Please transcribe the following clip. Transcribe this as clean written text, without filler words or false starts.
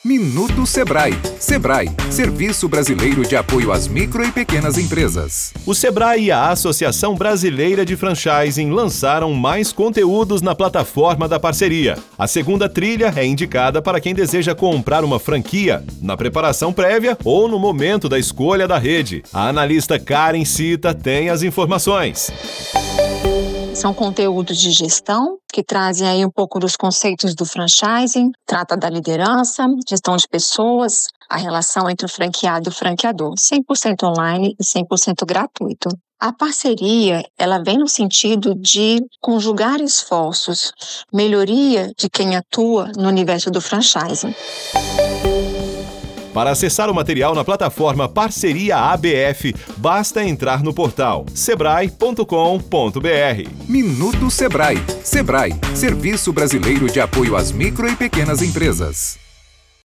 Minuto Sebrae. Sebrae, Serviço Brasileiro de Apoio às Micro e Pequenas Empresas. O Sebrae e a Associação Brasileira de Franchising lançaram mais conteúdos na plataforma da parceria. A segunda trilha é indicada para quem deseja comprar uma franquia, na preparação prévia ou no momento da escolha da rede. A analista Karen Cita tem as informações. São conteúdos de gestão que trazem aí um pouco dos conceitos do franchising, trata da liderança, gestão de pessoas, a relação entre o franqueado e o franqueador, 100% online e 100% gratuito. A parceria, ela vem no sentido de conjugar esforços, melhoria de quem atua no universo do franchising. Para acessar o material na plataforma Parceria ABF, basta entrar no portal sebrae.com.br. Minuto Sebrae. Sebrae, Serviço Brasileiro de Apoio às Micro e Pequenas Empresas.